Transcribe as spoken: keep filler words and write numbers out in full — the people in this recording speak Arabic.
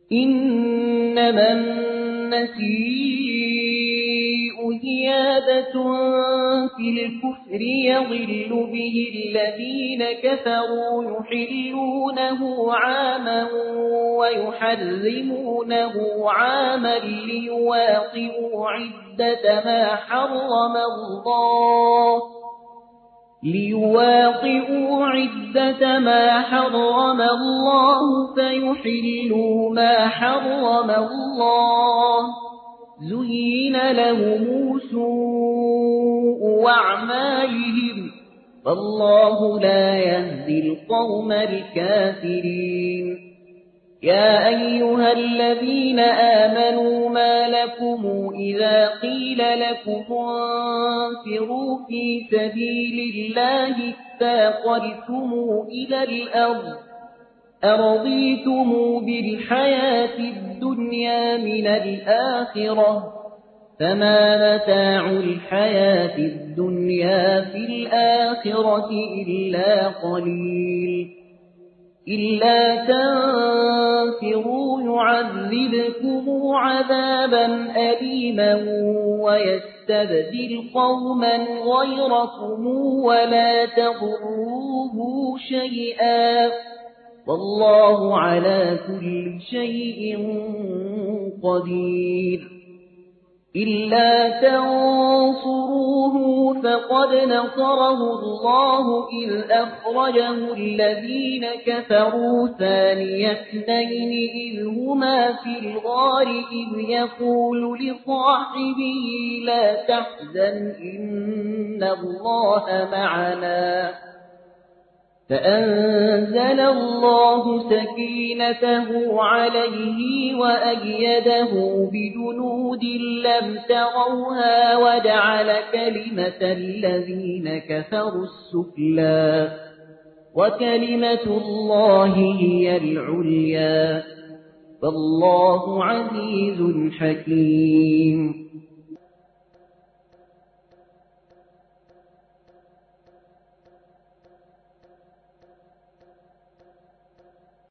إنما النسيء زيادة في الكفر يضل به الذين كفروا يحلونه عاما ويحرمونه عاما ليواطئوا عدة ما حرم الله ليواطئوا عدة ما حرم الله فيحلوا ما حرم الله زين لهم سوء أعمالهم فالله لا يهدي القوم الكافرين يا أيها الذين آمنوا ما لكم إذا قيل لكم انفروا في سبيل الله اثاقلتم إلى الأرض أرضيتم بالحياة الدنيا من الآخرة فما متاع الحياة الدنيا في الآخرة إلا قليل إلا تنفروا يعذبكم عذابا أليما ويستبدل قوما غيركم ولا تضروه شيئا والله على كل شيء قدير إلا تنصروه فقد نصره الله إذ أخرجه الذين كفروا ثاني اثنين إذ هما في الغار إذ يقول لصاحبه لا تحزن إن الله معنا فأنزل الله سكينته عليه وأيده بجنود لم تروها وجعل كلمة الذين كفروا السفلى وكلمة الله هي العليا فالله عزيز حكيم